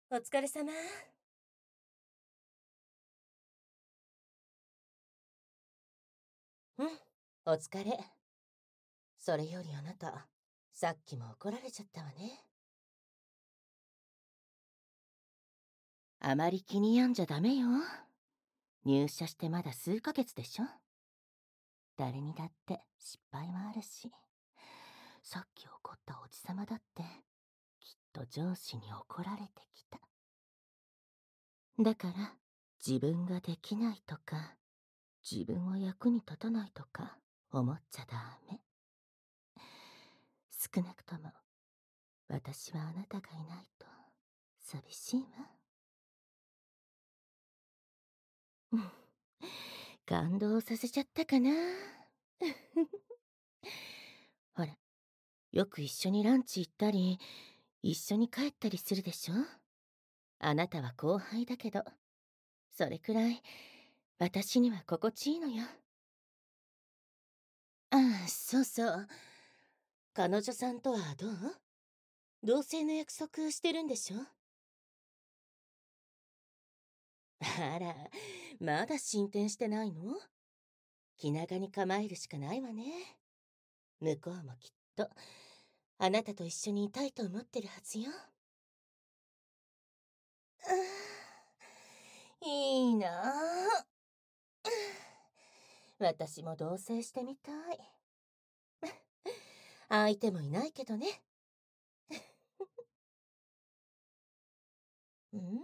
お疲れ様。うん、お疲れ。それよりあなた、さっきも怒られちゃったわね。あまり気に病んじゃダメよ。入社してまだ数ヶ月でしょ。誰にだって失敗はあるし、さっき怒ったおじさまだってきっと上司に怒られてきた。だから自分ができないとか、自分は役に立たないとか思っちゃダメ。少なくとも私はあなたがいないと寂しいわ。うん、感動させちゃったかな。ほら、よく一緒にランチ行ったり、一緒に帰ったりするでしょ。あなたは後輩だけど、それくらい私には心地いいのよ。ああ、そうそう。彼女さんとはどう？同棲の約束してるんでしょ？あら、まだ進展してないの？気長に構えるしかないわね。向こうもきっとあなたと一緒にいたいと思ってるはずよ。いいなあ。私も同棲してみたい。相手もいないけどね。ん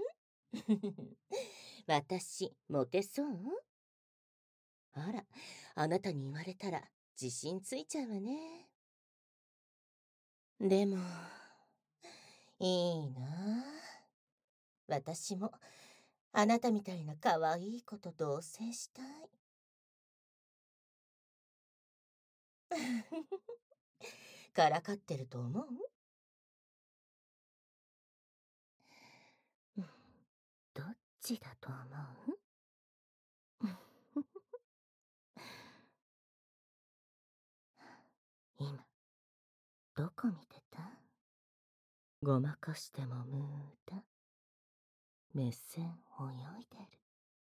私、モテそう？あら、あなたに言われたら自信ついちゃうわね。でも、いいなあ。私もあなたみたいな可愛い子と同棲したい。からかってると思う？うん、どっちだと思う？今、どこ見てた？ごまかしても無駄。目線泳いでる。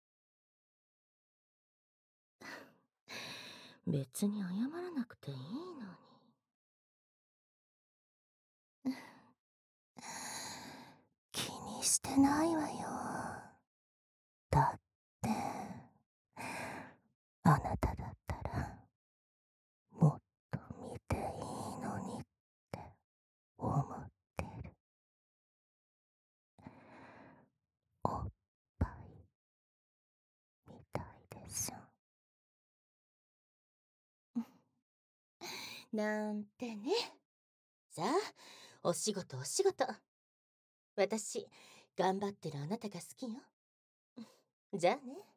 別に謝らなくていいのに。気にしてないわよ。だって、あなただったら、もっと見ていいのにって思ってる。おっぱい、みたいでしょ。なんてね。さあ、お仕事お仕事。私、頑張ってるあなたが好きよ。じゃあね。